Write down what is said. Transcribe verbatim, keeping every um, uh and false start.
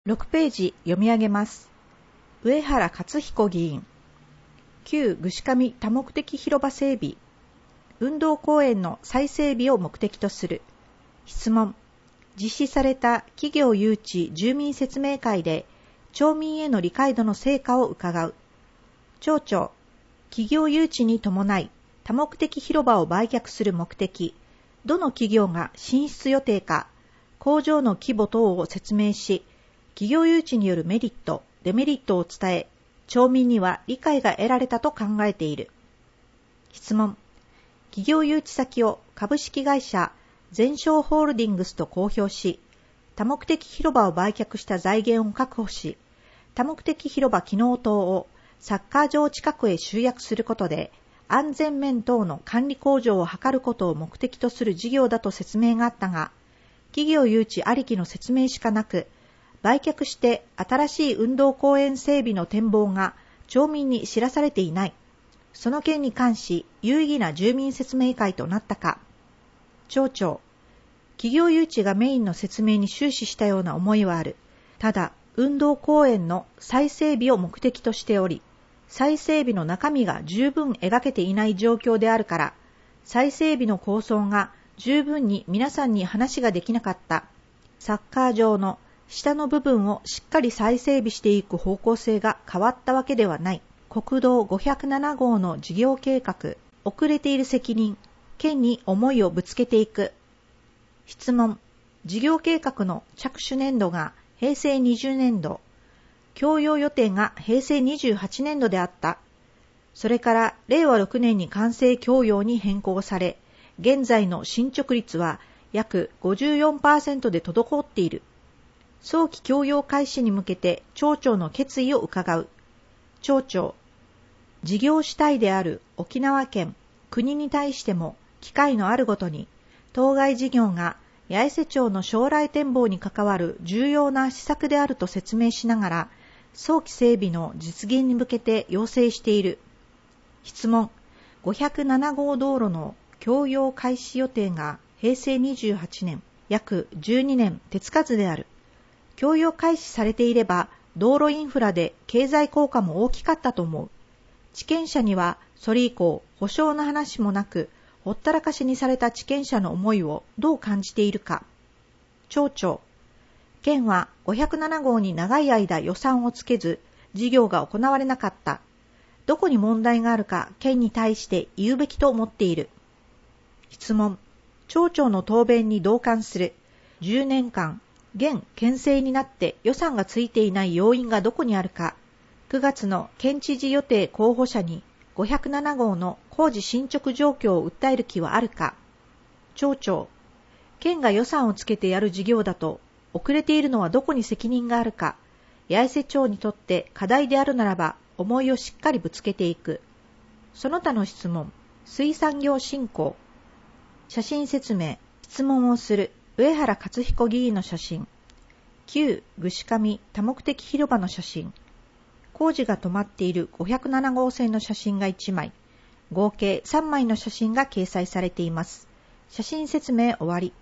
ろくページ読み上げます。上原克彦議員。旧串上多目的広場整備。運動公園の再整備を目的とする。質問。実施された企業誘致住民説明会で町民への理解度の成果を伺う。町長。企業誘致に伴い多目的広場を売却する目的、どの企業が進出予定か、工場の規模等を説明し、企業誘致によるメリット、デメリットを伝え、町民には理解が得られたと考えている。質問。企業誘致先を株式会社全商ホールディングスと公表し、多目的広場を売却した財源を確保し、多目的広場機能等をサッカー場近くへ集約することで、安全面等の管理向上を図ることを目的とする事業だと説明があったが、企業誘致ありきの説明しかなく、売却して新しい運動公園整備の展望が町民に知らされていない。その件に関し有意義な住民説明会となったか。町長。企業誘致がメインの説明に終始したような思いはある。ただ、運動公園の再整備を目的としており、再整備の中身が十分描けていない状況であるから、再整備の構想が十分に皆さんに話ができなかった。サッカー場の下の部分をしっかり再整備していく方向性が変わったわけではない。国道ごひゃくななごうの事業計画、遅れている責任、県に思いをぶつけていく。質問。事業計画の着手年度がへいせいにじゅうねんど、供用予定がへいせいにじゅうはちねんどであった。それかられいわろくねんに完成供用に変更され、現在の進捗率は約 ごじゅうよんパーセント で滞っている。早期供用開始に向けて町長の決意を伺う。町長。事業主体である沖縄県、国に対しても機会のあるごとに、当該事業が八重瀬町の将来展望に関わる重要な施策であると説明しながら、早期整備の実現に向けて要請している。質問。ごひゃくななごう道路の供用開始予定がへいせいにじゅうはちねん、約じゅうにねん手つかずである。供用開始されていれば、道路インフラで経済効果も大きかったと思う。地権者には、それ以降、保証の話もなく、ほったらかしにされた地権者の思いをどう感じているか。町長。県はごひゃくななごうに長い間予算をつけず、事業が行われなかった。どこに問題があるか、県に対して言うべきと思っている。質問。町長の答弁に同感する。じゅうねんかん、現県政になって予算がついていない要因がどこにあるか。くがつの県知事予定候補者にごひゃくななごうの工事進捗状況を訴える気はあるか。町長。県が予算をつけてやる事業だと、遅れているのはどこに責任があるか。八重瀬町にとって課題であるならば、思いをしっかりぶつけていく。その他の質問。水産業振興。写真説明。質問をする。上原克彦議員の写真。旧串上多目的広場の写真。工事が止まっているごひゃくななごうせんの写真がいちまい。合計さんまいの写真が掲載されています。写真説明終わり。